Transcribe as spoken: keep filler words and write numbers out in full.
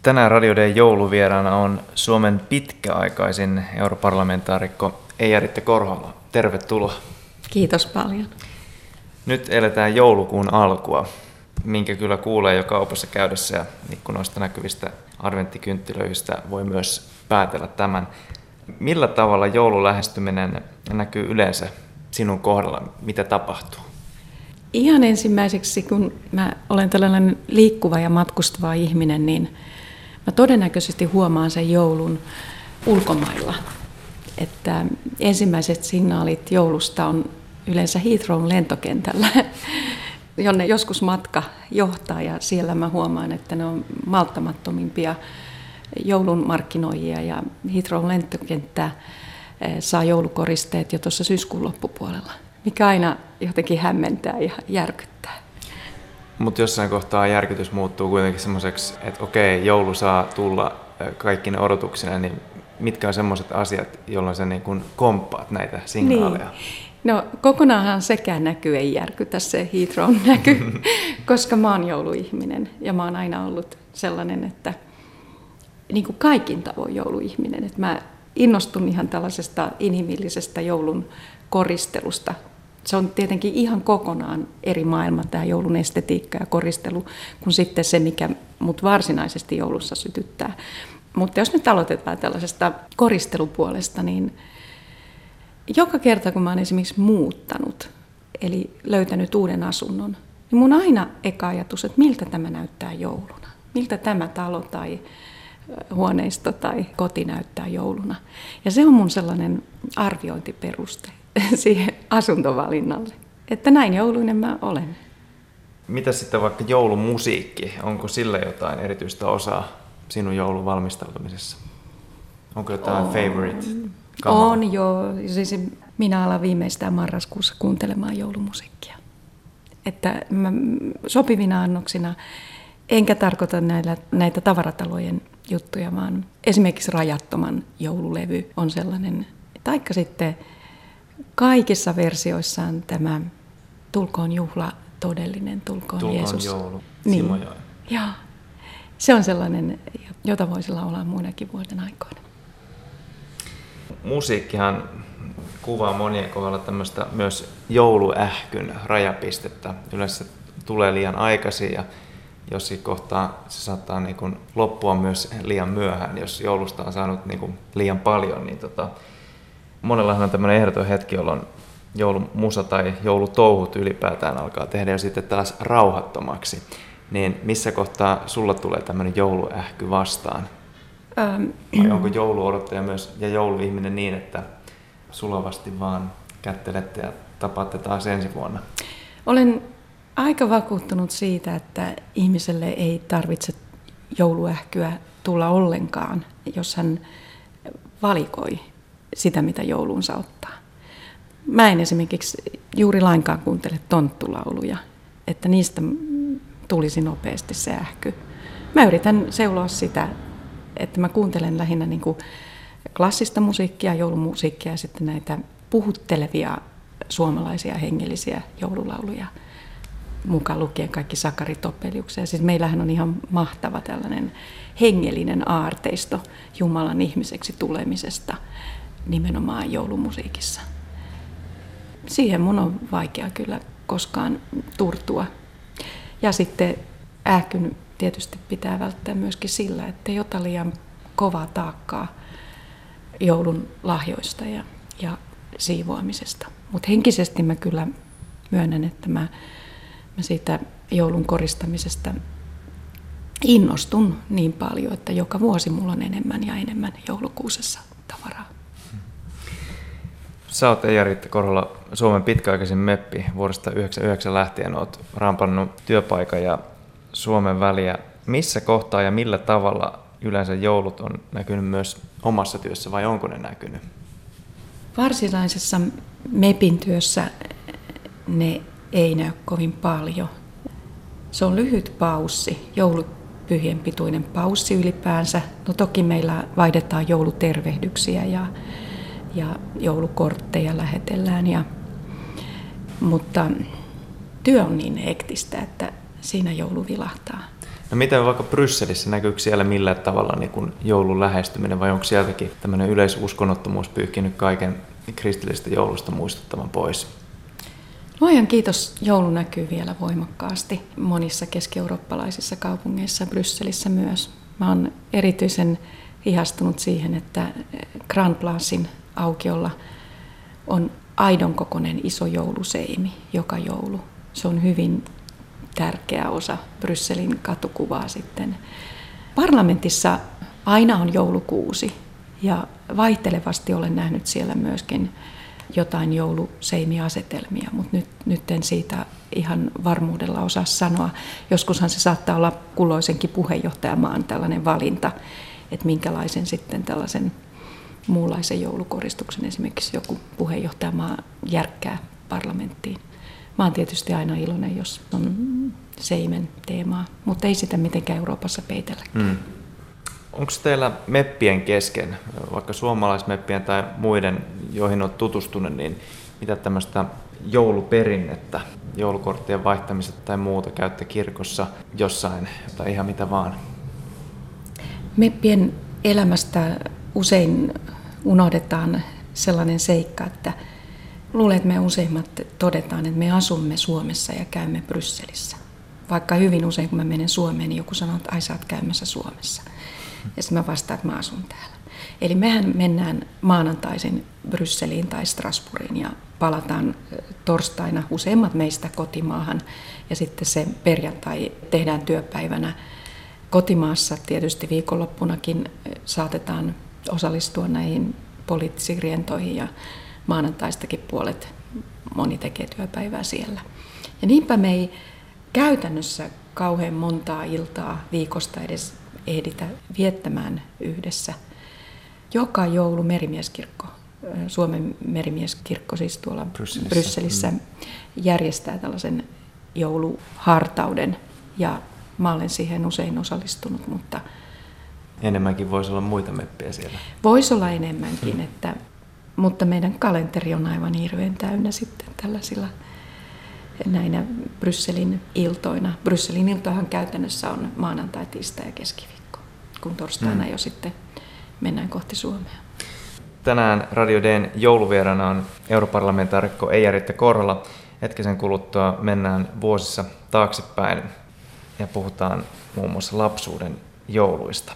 Tänään Radio Dayn jouluvieraana on Suomen pitkäaikaisin europarlamentaarikko Eija-Ritte Korhola. Tervetuloa. Kiitos paljon. Nyt eletään joulukuun alkua, minkä kyllä kuulee jo kaupassa käydessä ja ikkunoista näkyvistä adventtikynttilöistä voi myös päätellä tämän. Millä tavalla joulun lähestyminen näkyy yleensä sinun kohdalla? Mitä tapahtuu? Ihan ensimmäiseksi, kun mä olen tällainen liikkuva ja matkustava ihminen, niin mä todennäköisesti huomaan sen joulun ulkomailla. Että ensimmäiset signaalit joulusta on yleensä Heathrown lentokentällä, jonne joskus matka johtaa, ja siellä mä huomaan, että ne on malttamattomimpia joulun markkinoijia, ja Heathrown lentokenttä saa joulukoristeet jo tuossa syyskuun loppupuolella, mikä aina jotenkin hämmentää ja järkyttää. Mutta jossain kohtaa järkytys muuttuu kuitenkin semmoiseksi, että okei, joulu saa tulla kaikki ne odotuksina, niin mitkä on semmoiset asiat, jolloin sä niin kun komppaat näitä signaaleja? Niin. No kokonaanhan sekään näky ei järkytä, se Heathrown näky, koska mä oon jouluihminen ja mä oon aina ollut sellainen, että niin kuin kaikin tavoin jouluihminen, että mä innostun ihan tällaisesta inhimillisestä joulun koristelusta. Se on tietenkin ihan kokonaan eri maailma, tämä joulun estetiikka ja koristelu, kuin sitten se, mikä mut varsinaisesti joulussa sytyttää. Mutta jos nyt aloitetaan tällaisesta koristelupuolesta, niin joka kerta, kun mä oon esimerkiksi muuttanut, eli löytänyt uuden asunnon, niin mun aina eka ajatus, että miltä tämä näyttää jouluna. Miltä tämä talo tai huoneisto tai koti näyttää jouluna. Ja se on mun sellainen arviointiperuste siihen asuntovalinnalle, että näin jouluinen mä olen. Mitä sitten vaikka joulumusiikki? Onko sillä jotain erityistä osaa sinun joulun valmistautumisessa? Onko jotain on. favorite? Kamaa? On joo. Siis minä alan viimeistään marraskuussa kuuntelemaan joulumusiikkia. Että mä sopivina annoksina, enkä tarkoita näillä, näitä tavaratalojen juttuja, vaan esimerkiksi Rajattoman joululevy on sellainen. Taikka sitten kaikissa versioissaan tämä Tulkoon juhla todellinen, tulkoon, tulkoon Jeesus. joulu, niin. Simo Joen. Joo. Se on sellainen, jota voisi laulaa muinakin vuoden aikoina. Musiikkihan kuvaa monien kohdalla tämmöistä myös jouluähkyn rajapistettä. Yleensä tulee liian aikaisin ja jossakin kohtaa se saattaa niin kuin loppua myös liian myöhään. Jos joulusta on saanut niin kuin liian paljon, niin tota, monellahan on tämmöinen ehdoton hetki, jolloin joulumusa tai joulutouhut ylipäätään alkaa tehdä jo sitten taas rauhattomaksi. Niin missä kohtaa sulla tulee tämmöinen jouluähky vastaan? Ähm. Vai onko jouluodottaja myös ja jouluihminen niin, että sulavasti vaan kättelette ja tapaatte taas ensi vuonna? Olen aika vakuuttunut siitä, että ihmiselle ei tarvitse jouluähkyä tulla ollenkaan, jos hän valikoi sitä, mitä jouluunsa ottaa. Mä en esimerkiksi juuri lainkaan kuuntele tonttulauluja, että niistä tulisi nopeasti se ähky. Mä yritän seuloa sitä, että mä kuuntelen lähinnä niin kuin klassista musiikkia, joulumusiikkia ja sitten näitä puhuttelevia suomalaisia hengellisiä joululauluja, mukaan lukien kaikki Sakari Topeliuksen. Siis meillähän on ihan mahtava tällainen hengellinen aarteisto Jumalan ihmiseksi tulemisesta nimenomaan joulumusiikissa. Siihen mun on vaikea kyllä koskaan turtua. Ja sitten ähkyn tietysti pitää välttää myöskin sillä, että ei ota liian kovaa taakkaa joulun lahjoista ja, ja siivoamisesta. Mutta henkisesti mä kyllä myönnän, että mä, mä siitä joulun koristamisesta innostun niin paljon, että joka vuosi mulla on enemmän ja enemmän joulukuusessa tavaraa. Sä oot Eija-Ritte Korhola, Suomen pitkäaikaisin meppi. Vuodesta yhdeksänkymmentäyhdeksän lähtien oot rampannut työpaikan ja Suomen väliä. Missä kohtaa ja millä tavalla yleensä joulut on näkynyt myös omassa työssä vai onko ne näkynyt? Varsinaisessa mepin työssä ne ei näy kovin paljon. Se on lyhyt paussi, joulupyhien pituinen paussi ylipäänsä. No toki meillä vaihdetaan joulutervehdyksiä ja ja joulukortteja lähetellään, ja, mutta työ on niin hektistä, että siinä joulu vilahtaa. No miten vaikka Brysselissä, näkyykö siellä millään tavalla niin kuin joulun lähestyminen vai onko sieltäkin tämmöinen yleisuskonnottomuus pyyhkinyt kaiken kristillisestä joulusta muistuttavan pois? Luojan kiitos, joulu näkyy vielä voimakkaasti monissa keski-eurooppalaisissa kaupungeissa, Brysselissä myös. Mä oon erityisen ihastunut siihen, että Grand Placen aukiolla on aidon kokoinen iso jouluseimi joka joulu. Se on hyvin tärkeä osa Brysselin katukuvaa sitten. Parlamentissa aina on joulukuusi ja vaihtelevasti olen nähnyt siellä myöskin jotain jouluseimiasetelmia, mutta nyt, nyt en siitä ihan varmuudella osaa sanoa. Joskushan se saattaa olla kulloisenkin puheenjohtajamaan tällainen valinta, että minkälaisen sitten tällaisen muunlaisen joulukoristuksen esimerkiksi joku puheenjohtajamaa järkkää parlamenttiin. Mä oon tietysti aina iloinen, jos on seimen teemaa, mutta ei sitä mitenkään Euroopassa peitellä. Mm. Onko teillä meppien kesken, vaikka suomalaismeppien tai muiden, joihin olet tutustunut, niin mitä tämmöistä jouluperinnettä, joulukorttien vaihtamista tai muuta käytte kirkossa jossain tai ihan mitä vaan? Meppien elämästä usein unohdetaan sellainen seikka, että luulen, että me useimmat todetaan, että me asumme Suomessa ja käymme Brysselissä. Vaikka hyvin usein, kun mä menen Suomeen, niin joku sanoo, että ai sä oot käymässä Suomessa. Ja sitten mä vastaan, että mä asun täällä. Eli mehän mennään maanantaisin Brysseliin tai Strasbourgiin ja palataan torstaina useimmat meistä kotimaahan. Ja sitten se perjantai tehdään työpäivänä kotimaassa. Tietysti viikonloppunakin saatetaan osallistua näihin poliittisiin rientoihin ja maanantaistakin puolet moni tekee työpäivää siellä. Ja niinpä me ei käytännössä kauhean montaa iltaa viikosta edes ehditä viettämään yhdessä. Joka joulu merimieskirkko, Suomen merimieskirkko siis tuolla Brysselissä, Brysselissä mm. järjestää tällaisen jouluhartauden ja mä olen siihen usein osallistunut, mutta enemmänkin voisi olla muita meppejä siellä. Voisi olla enemmänkin, mm. että, mutta meidän kalenteri on aivan hirveän täynnä sitten tällaisilla näinä Brysselin iltoina. Brysselin iltoihan käytännössä on maanantai, tiistai ja keskiviikko, kun torstaina mm. jo sitten mennään kohti Suomea. Tänään Radio D:n jouluvieraana on europarlamentaarikko Eija-Riitta Korhola. Hetkisen kuluttua mennään vuosissa taaksepäin ja puhutaan muun muassa lapsuuden jouluista.